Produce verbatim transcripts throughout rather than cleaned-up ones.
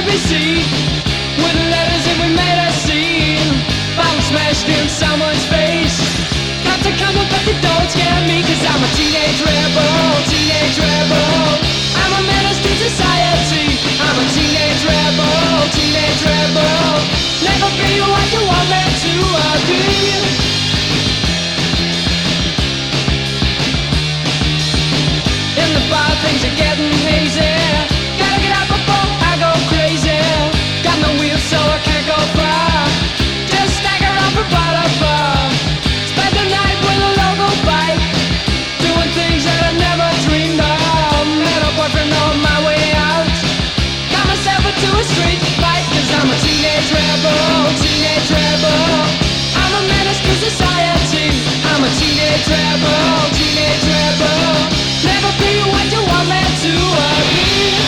be seen. With letters and we made a scene. Bottle smashed in someone's face. Got to come up but they don't scare me. Cause I'm a teenage rebel, teenage rebel. I'm a menace to society. I'm a teenage rebel, teenage rebel. Never be what you want me to be. In the bar things are getting hazy. Gotta get out before I go crazy. Got no wheels so I can't go far. Just stagger off from bar to bar. Spend the night with a local bike. Doing things that I never dreamed of. Met a boyfriend on my way out. Got myself into a street fight. Cause I'm a teenage rebel, teenage rebel. I'm a menace to society. I'm a teenage rebel, teenage rebel. Never be what you want me to be.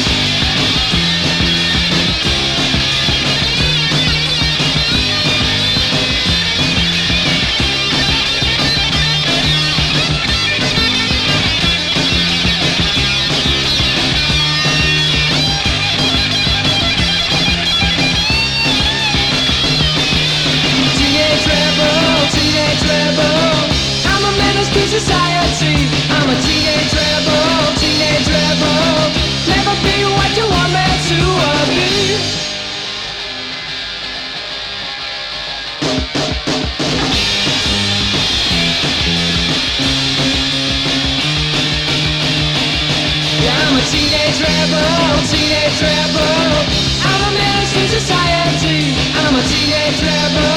Teenage rebel, teenage rebel. I'm a menace to society. I'm a teenage rebel, teenage rebel. Never be what you want me to be. Yeah, I'm a teenage rebel, teenage rebel. I'm a menace to society. I'm a teenage rebel.